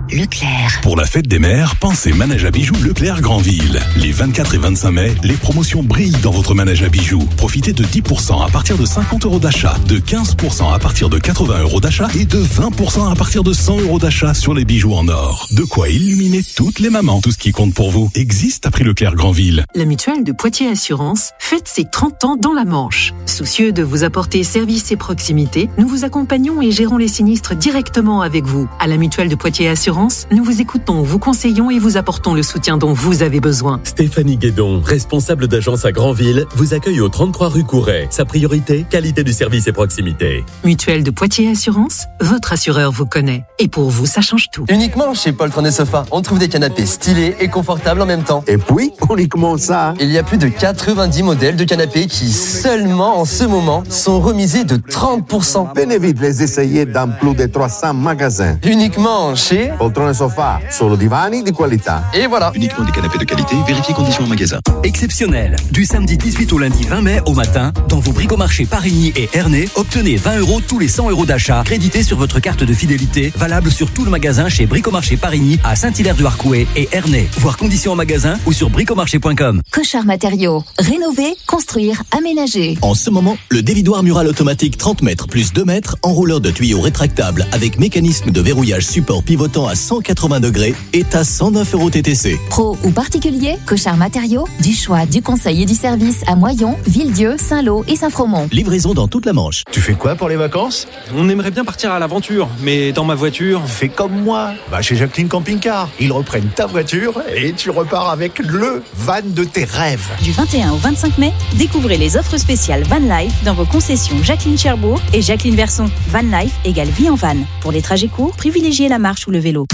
[SPEAKER 3] Leclerc.
[SPEAKER 10] Pour la fête des mères, pensez manège à bijoux Leclerc Grandville. Les vingt-quatre et vingt-cinq mai, les promotions brillent dans votre manège à bijoux. Profitez de dix pour cent à partir de cinquante euros d'achat, de quinze pour cent à partir de quatre-vingts euros d'achat et de vingt pour cent à partir de cent euros d'achat sur les bijoux en or. De quoi illuminer toutes les mamans. Tout ce qui compte pour vous existe à prix Leclerc Grandville.
[SPEAKER 13] La mutuelle de Poitiers Assurance fête ses trente ans dans la Manche. Soucieux de vous apporter service et proximité, nous vous accompagnons et gérons les sinistres directement avec vous. À la mutuelle de Poitiers Assurance, nous vous écoutons, vous conseillons et vous apportons le soutien dont vous avez besoin.
[SPEAKER 16] Stéphanie Guédon, responsable d'agence à Grandville, vous accueille au trente-trois rue Couret. Sa priorité, qualité du service et proximité.
[SPEAKER 13] Mutuelle de Poitiers Assurance, votre assureur vous connaît. Et pour vous, ça change tout.
[SPEAKER 17] Uniquement chez Poltron et Sofa, on trouve des canapés stylés et confortables en même temps.
[SPEAKER 18] Et puis, uniquement ça.
[SPEAKER 17] Il y a plus de quatre-vingt-dix modèles de canapés qui, seulement en ce moment, sont remisés de trente pour cent.
[SPEAKER 18] Venez vite les essayer dans plus de trois cents magasins.
[SPEAKER 17] Uniquement chez
[SPEAKER 18] Poltron et Sofa, solo divani di qualità.
[SPEAKER 17] Et voilà.
[SPEAKER 19] Uniquement des canapés de qualité, vérifiez conditions en magasin.
[SPEAKER 20] Exceptionnel. Du samedi dix-huit au lundi vingt mai au matin, dans vos bricomarchés Parigny et Ernée, obtenez vingt euros tous les cent euros d'achat crédités sur votre carte de fidélité, valable sur tout le magasin chez Bricomarché Parigny à Saint-Hilaire-du-Harcouët et Ernée. Voir conditions en magasin ou sur bricomarché point com.
[SPEAKER 21] Cochard Matériaux. Rénover, construire, aménager.
[SPEAKER 22] En ce moment, le dévidoir mural automatique trente mètres plus deux mètres, enrouleur de tuyaux rétractable avec mécanisme de verrouillage support pivotant à cent quatre-vingts degrés est à cent neuf euros T T C.
[SPEAKER 21] Pro ou particulier, Cochard Matériaux, du choix, du conseil et du service à Moyon, Villedieu, Saint-Lô et Saint-Fromont.
[SPEAKER 22] Livraison dans toute la Manche.
[SPEAKER 23] Tu fais quoi pour les vacances?
[SPEAKER 30] On aimerait bien partir à l'aventure, mais dans ma voiture...
[SPEAKER 23] Fais comme moi, va chez Jacqueline Camping Car. Ils reprennent ta voiture et tu repars avec le van de tes rêves.
[SPEAKER 3] Du vingt et un au vingt-cinq mai, découvrez les offres spéciales Van Life dans vos concessions Jacqueline Cherbourg et Jacqueline Verson. Van Life égale vie en van. Pour les trajets courts, privilégiez la marche ou le vélo.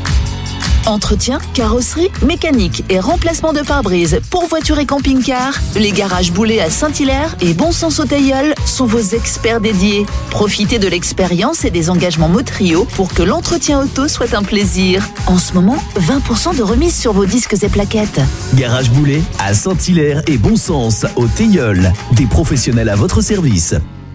[SPEAKER 31] Entretien, carrosserie, mécanique et remplacement de pare-brise pour voitures et camping-car. Les garages Boulet à Saint-Hilaire et Bon Sens au Teilleul sont vos experts dédiés. Profitez de l'expérience et des engagements Motrio pour que l'entretien auto soit un plaisir. En ce moment, vingt pour cent de remise sur vos disques et plaquettes.
[SPEAKER 27] Garage Boulet à Saint-Hilaire et Bon Sens au Teilleul. Des professionnels à votre service.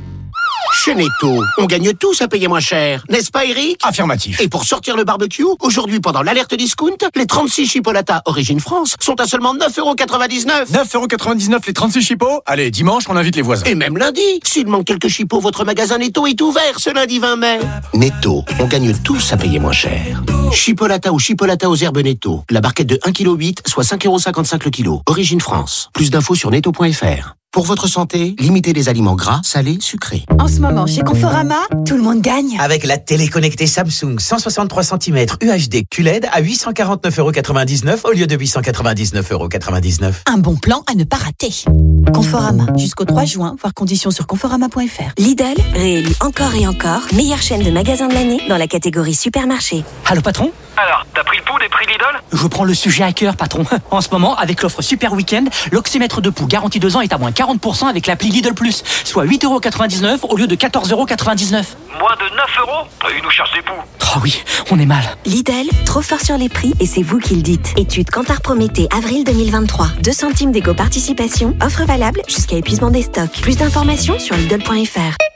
[SPEAKER 32] Chez Netto, on gagne tous à payer moins cher, n'est-ce pas Eric?
[SPEAKER 23] Affirmatif.
[SPEAKER 32] Et pour sortir le barbecue, aujourd'hui pendant l'alerte discount, les trente-six chipolatas Origine France sont à seulement neuf euros quatre-vingt-dix-neuf.
[SPEAKER 23] neuf euros quatre-vingt-dix-neuf les trente-six chipots? Allez, dimanche, on invite les voisins.
[SPEAKER 32] Et même lundi, s'il manque quelques chipots, votre magasin Netto est ouvert ce lundi vingt mai. Netto, on gagne tous à payer moins cher. Chipolata ou chipolata aux herbes Netto. La barquette de un virgule huit kilos, soit cinq euros cinquante-cinq le kilo. Origine France. Plus d'infos sur netto point f r. Pour votre santé, limitez les aliments gras, salés, sucrés.
[SPEAKER 33] En ce moment, chez Conforama, tout le monde gagne.
[SPEAKER 34] Avec la télé connectée Samsung cent soixante-trois centimètres U H D Q L E D à huit cent quarante-neuf euros quatre-vingt-dix-neuf au lieu de huit cent quatre-vingt-dix-neuf euros quatre-vingt-dix-neuf.
[SPEAKER 33] Un bon plan à ne pas rater. Conforama, jusqu'au trois juin, voir conditions sur conforama point f r.
[SPEAKER 2] Lidl, réélu encore et encore, meilleure chaîne de magasins de l'année dans la catégorie supermarché.
[SPEAKER 14] Allô patron?
[SPEAKER 11] Alors, t'as pris le pouls des prix Lidl?
[SPEAKER 14] Je prends le sujet à cœur, patron. En ce moment, avec l'offre Super Week-end, l'oxymètre de pouls garanti deux ans est à moins quarante pour cent avec l'appli Lidl Plus, soit huit euros quatre-vingt-dix-neuf au lieu de quatorze euros quatre-vingt-dix-neuf.
[SPEAKER 11] Moins de neuf euros? Ils nous cherchent des poux.
[SPEAKER 14] Oh oui, on est mal.
[SPEAKER 2] Lidl, trop fort sur les prix et c'est vous qui le dites. Étude Kantar Prométhée, avril deux mille vingt-trois. deux centimes d'éco-participation, offre valable jusqu'à épuisement des stocks. Plus d'informations sur Lidl point f r.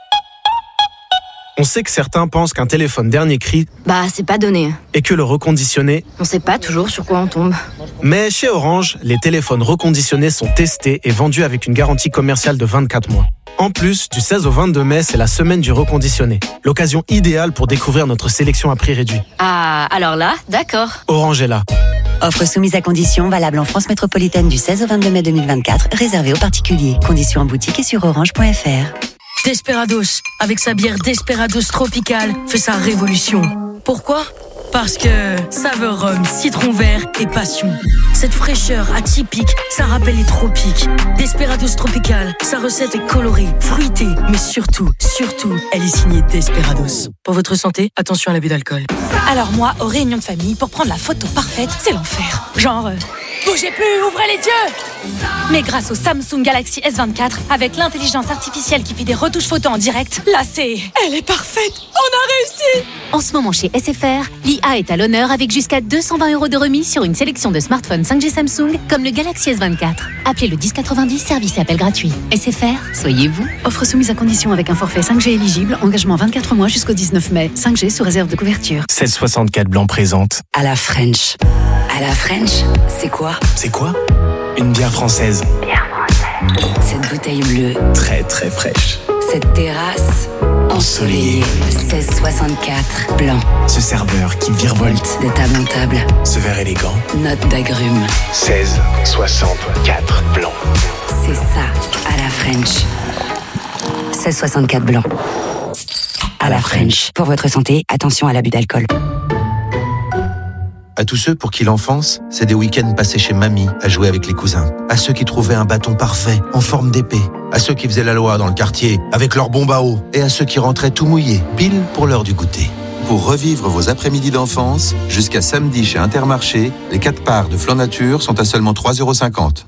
[SPEAKER 35] On sait que certains pensent qu'un téléphone dernier cri,
[SPEAKER 36] bah c'est pas donné.
[SPEAKER 35] Et que le reconditionné,
[SPEAKER 36] on sait pas toujours sur quoi on tombe.
[SPEAKER 35] Mais chez Orange, les téléphones reconditionnés sont testés et vendus avec une garantie commerciale de vingt-quatre mois. En plus, du seize au vingt-deux mai, c'est la semaine du reconditionné. L'occasion idéale pour découvrir notre sélection à prix réduit.
[SPEAKER 36] Ah, alors là, d'accord.
[SPEAKER 35] Orange est là.
[SPEAKER 3] Offre soumise à conditions, valable en France métropolitaine du seize au vingt-deux mai deux mille vingt-quatre, réservée aux particuliers. Conditions en boutique et sur orange point f r.
[SPEAKER 37] Desperados, avec sa bière Desperados tropicale, fait sa révolution. Pourquoi ? Parce que saveur rhum, citron vert et passion. Cette fraîcheur atypique, ça rappelle les tropiques. Desperados tropical, sa recette est colorée, fruitée, mais surtout, surtout, elle est signée Desperados. Pour votre santé, attention à l'abus d'alcool.
[SPEAKER 33] Alors moi, aux réunions de famille, pour prendre la photo parfaite, c'est l'enfer. Genre, euh, bougez plus, ouvrez les yeux.
[SPEAKER 37] Mais grâce au Samsung Galaxy S vingt-quatre, avec l'intelligence artificielle qui fait des retouches photos en direct, là c'est... Elle est parfaite. On a réussi.
[SPEAKER 21] En ce moment chez S F R, l'I A est à l'honneur avec jusqu'à deux cent vingt euros de remise sur une sélection de smartphones cinq G Samsung, comme le Galaxy S vingt-quatre. Appelez le dix quatre-vingt-dix, service et appel gratuit. S F R, soyez vous.
[SPEAKER 33] Offre soumise à condition avec un forfait cinq G éligible, engagement vingt-quatre mois jusqu'au dix-neuf mai. cinq G sous réserve de couverture.
[SPEAKER 35] seize soixante-quatre Blanc présente.
[SPEAKER 1] À la French. À la French, c'est quoi?
[SPEAKER 35] C'est quoi? Une bière française.
[SPEAKER 1] Bière française. Cette bouteille bleue.
[SPEAKER 35] Très très fraîche.
[SPEAKER 1] Cette terrasse ensoleillée. seize soixante-quatre Blanc.
[SPEAKER 35] Ce serveur qui virevolte.
[SPEAKER 1] De table en table.
[SPEAKER 35] Ce verre élégant.
[SPEAKER 1] Note d'agrumes.
[SPEAKER 35] seize soixante-quatre Blanc.
[SPEAKER 1] C'est ça, à la French. seize soixante-quatre Blanc. À la French. Pour votre santé, attention à l'abus d'alcool.
[SPEAKER 4] À tous ceux pour qui l'enfance, c'est des week-ends passés chez mamie à jouer avec les cousins. À ceux qui trouvaient un bâton parfait, en forme d'épée. À ceux qui faisaient la loi dans le quartier, avec leur bombe à eau. Et à ceux qui rentraient tout mouillés, pile pour l'heure du goûter.
[SPEAKER 19] Pour revivre vos après-midi d'enfance, jusqu'à samedi chez Intermarché, les quatre parts de Flan Nature sont à seulement trois euros cinquante.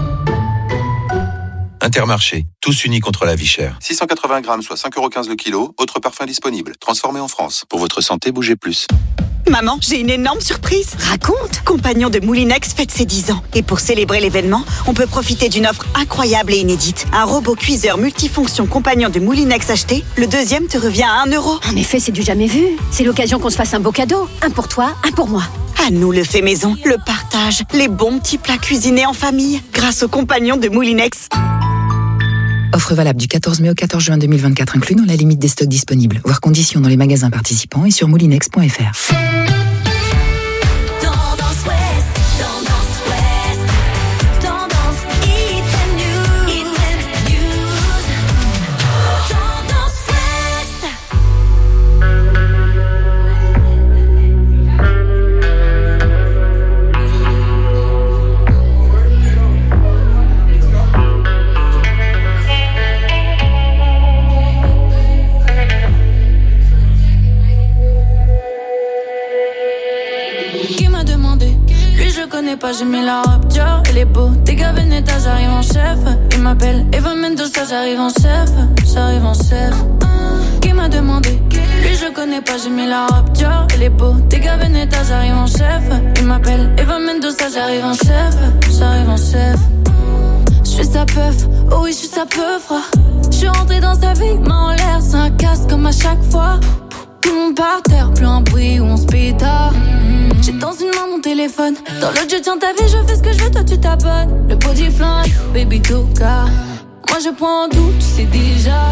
[SPEAKER 19] Intermarché, tous unis contre la vie chère. six cent quatre-vingts grammes, soit cinq euros quinze le kilo. Autres parfums disponibles. Transformés en France. Pour votre santé, bougez plus.
[SPEAKER 5] Maman, j'ai une énorme surprise.
[SPEAKER 33] Raconte.
[SPEAKER 5] Compagnon de Moulinex fête ses dix ans. Et pour célébrer l'événement, on peut profiter d'une offre incroyable et inédite. Un robot cuiseur multifonction Compagnon de Moulinex acheté, le deuxième te revient à un euro.
[SPEAKER 33] En effet, c'est du jamais vu. C'est l'occasion qu'on se fasse un beau cadeau. Un pour toi, un pour moi.
[SPEAKER 5] À nous le fait maison, le partage, les bons petits plats cuisinés en famille, grâce aux Compagnons de Moulinex.
[SPEAKER 6] Offre valable du quatorze mai au quatorze juin deux mille vingt-quatre, inclus dans la limite des stocks disponibles. Voir conditions dans les magasins participants et sur moulinex point f r.
[SPEAKER 7] Pas, j'ai mis la robe, Dior, elle est beau. T'es gars, Veneta, j'arrive en chef. Il m'appelle Eva Mendoza, j'arrive en chef. J'arrive en chef. Qui m'a demandé? Lui, je connais pas, j'ai mis la robe, Dior, elle est beau. T'es gars, Veneta, j'arrive en chef. Il m'appelle Eva Mendoza, j'arrive en chef. J'arrive en chef. J'suis sa peuf, oh oui, j'suis sa peuf. J'suis rentré dans sa vie, main en l'air, c'est un casse comme à chaque fois. Tout le monde par terre, plus un bruit où on se pétard. J'ai dans une main mon téléphone, dans l'autre je tiens ta vie, je fais ce que je veux, toi tu t'abonnes. Le body flingue, baby toka. Moi je prends tout, tu sais déjà.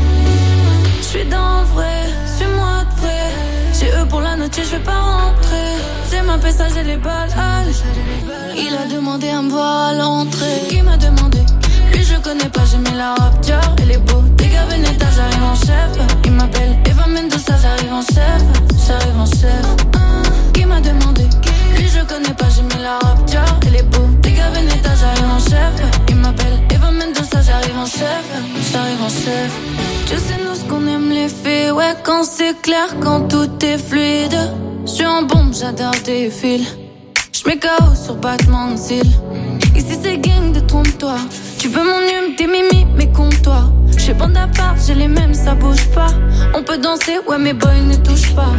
[SPEAKER 7] Je suis dans le vrai, suis-moi de près. J'ai eux pour la note, je vais pas rentrer. J'ai ma passage et les balles. Il a demandé à me voir à l'entrée. Qui m'a demandé? Lui je connais pas, j'ai mis la robe Dior, elle est beau. Des gars Veneta, j'arrive en chef. Il m'appelle Eva Mendoza, j'arrive en chef. J'arrive en chef. Qui m'a demandé? Lui je connais pas, j'ai mis la robe Dior, elle est beau. Des gars Veneta, j'arrive en chef. Il m'appelle Eva Mendoza, j'arrive en chef. J'arrive en chef. Tu sais nous ce qu'on aime les faits. Ouais quand c'est clair, quand tout est fluide. J'suis en bombe, j'adore tes fils. J'mets K O sur battement de cils. Ici c'est gang de trompe-toi. Tu veux mon hume, tes mimi, mais compte-toi. J'fais bande à part, j'ai les mêmes, ça bouge pas. On peut danser, ouais mais boy ne touche pas.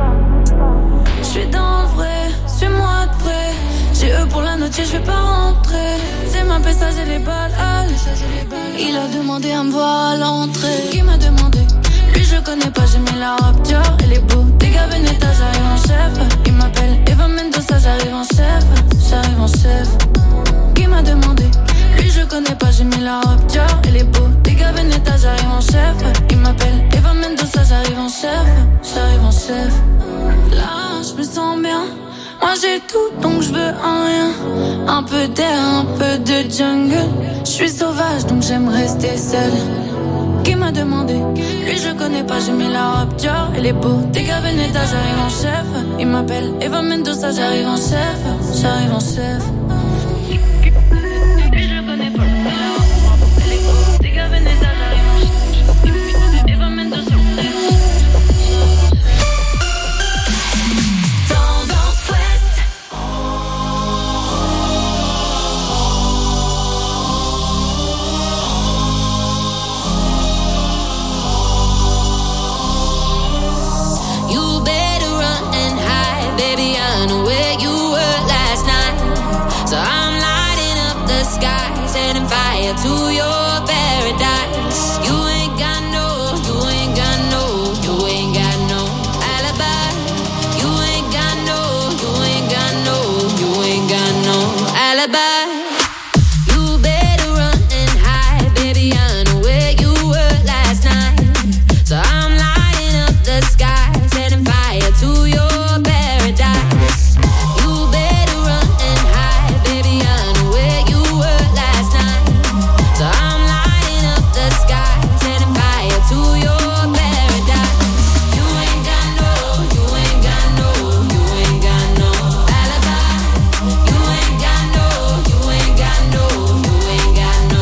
[SPEAKER 7] J'suis dans le vrai, suis-moi de près. J'ai eux pour la note, je vais pas rentrer. C'est ma passage et les balles. Il a demandé à me voir à l'entrée. Qui m'a demandé? Lui je connais pas, j'ai mis la robe Dior, elle est beau. Des gars Veneta, j'arrive en chef. Il m'appelle Eva Mendoza, j'arrive en chef. J'arrive en chef. Qui m'a demandé? Lui je connais pas, j'ai mis la robe Dior, elle est beau. Des gars Veneta, j'arrive en chef. Il m'appelle Eva Mendoza, j'arrive en chef. J'arrive en chef. Là je me sens bien. Moi j'ai tout donc je veux un rien. Un peu d'air, un peu de jungle. Je suis sauvage donc j'aime rester seule. Qui m'a demandé? Lui je connais pas, j'ai mis la robe Dior, elle est beau. Des gars Veneta, j'arrive en chef. Il m'appelle Eva Mendoza, j'arrive en chef. J'arrive en chef. Lui je connais pas, elle est beau. Des gars Veneta, j'arrive en chef. Eva Mendoza.
[SPEAKER 8] the sky, setting fire to your paradise. You ain't got no, you ain't got no, you ain't got no alibi. You ain't got no, you ain't got no, you ain't got no alibi. You better run and hide, baby, I know where you were last night. So I'm lighting up the sky, setting fire to your paradise. You better run and hide, baby, I know where you were last night. So I'm lighting up the sky, setting fire to your paradise. You ain't got no, you ain't got no, you ain't got no alibi. You ain't got no, you ain't got no, you ain't got no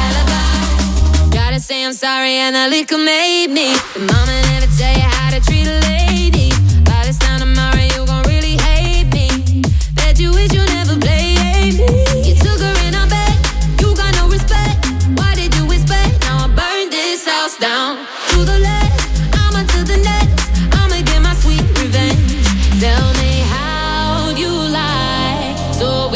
[SPEAKER 8] alibi. Gotta say I'm sorry and the liquor made me. The mama never tell you how to treat a lady. By this time tomorrow you gon' really hate me. Bet you wish you never played me. You took her in her bed, you got no respect. Why did you expect? Now I burn this house down. To the left, I'ma to the next. I'ma get my sweet revenge. Tell me how'd you lie so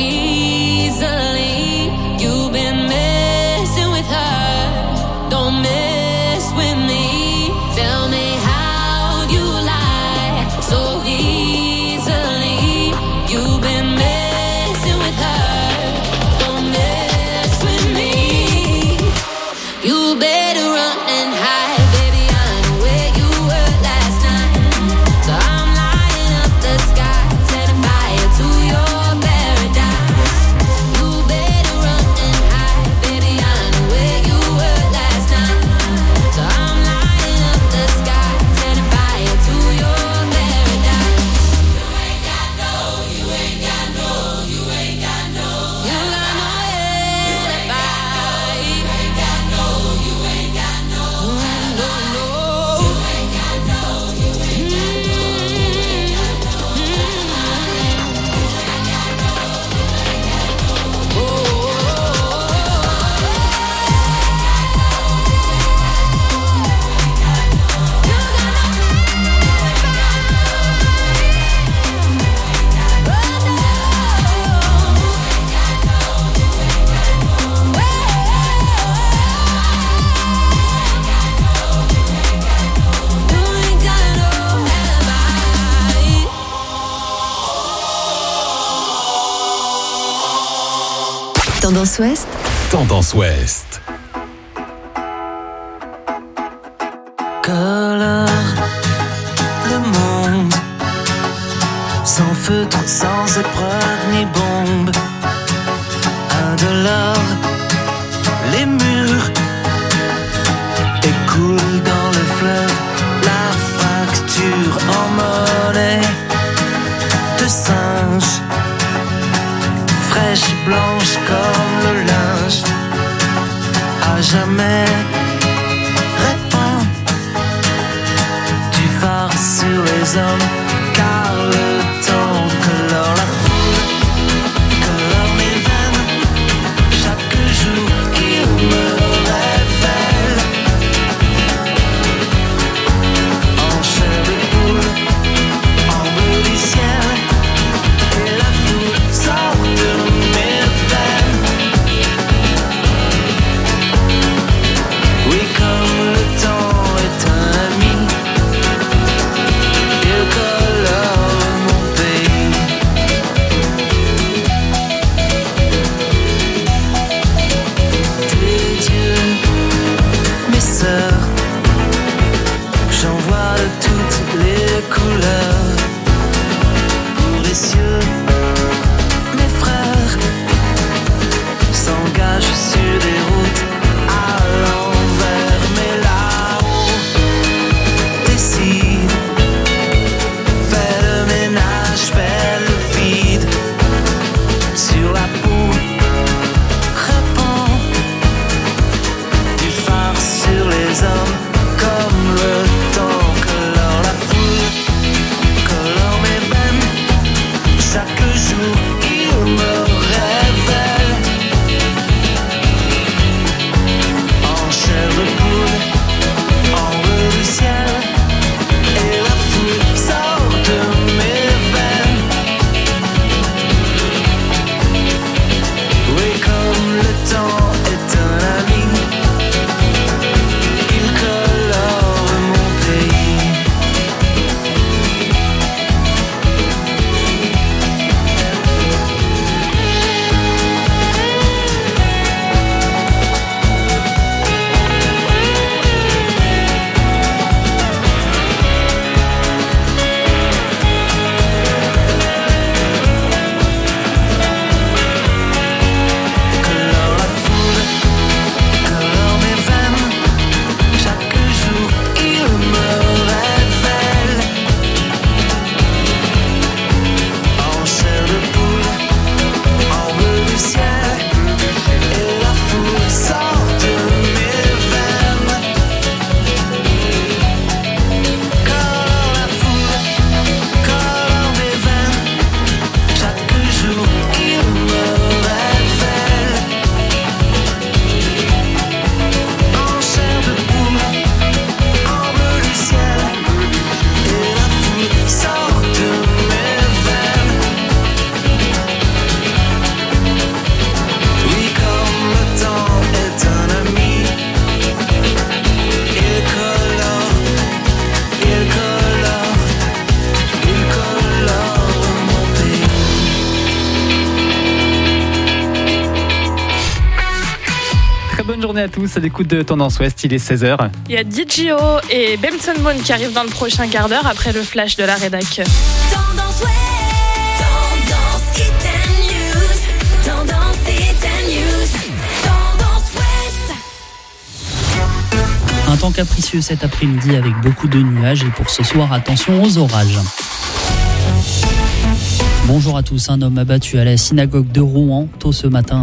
[SPEAKER 8] easily? You've been messing with her, don't mess with me. Tell me how'd you lie so easily? You've been messing with her, don't mess with me. You better run and hide, baby, I know where you were last night. So I'm lighting up the sky, setting fire to your paradise. You better run and hide, baby, I know where you were last night. So I'm lighting up the sky, setting fire to your paradise. You ain't got no, you ain't got no, you ain't got no, you got no alibi. You ain't got no, you ain't got no, no, no. You ain't got no, you ain't got
[SPEAKER 31] Tendance Ouest.
[SPEAKER 9] Tendance Ouest.
[SPEAKER 10] Colore le monde, sans feutre, sans épreuve ni bombe. Indolore, les murs écoulent dans le fleuve la facture en monnaie de singe, fraîche et blanche comme le linge. À jamais répand du phare sur les hommes, car le temps colore la foule, colore mes veines. Chaque jour il me révèle en chair de poule, en bleu du ciel, et la foule sort de mes veines. Oui, comme le temps est un ami, il colle
[SPEAKER 12] journée à tous à l'écoute de Tendance Ouest, il est seize heures.
[SPEAKER 13] Il y a D J O et Benson Moon qui arrivent dans le prochain quart d'heure après le flash de la rédac.
[SPEAKER 8] Tendance Ouest, Tendance Hit and News, Tendance Hit and News, Tendance Ouest.
[SPEAKER 15] Un temps capricieux cet après-midi avec beaucoup de nuages et pour ce soir, attention aux orages. Bonjour à tous, un homme abattu à la synagogue de Rouen tôt ce matin.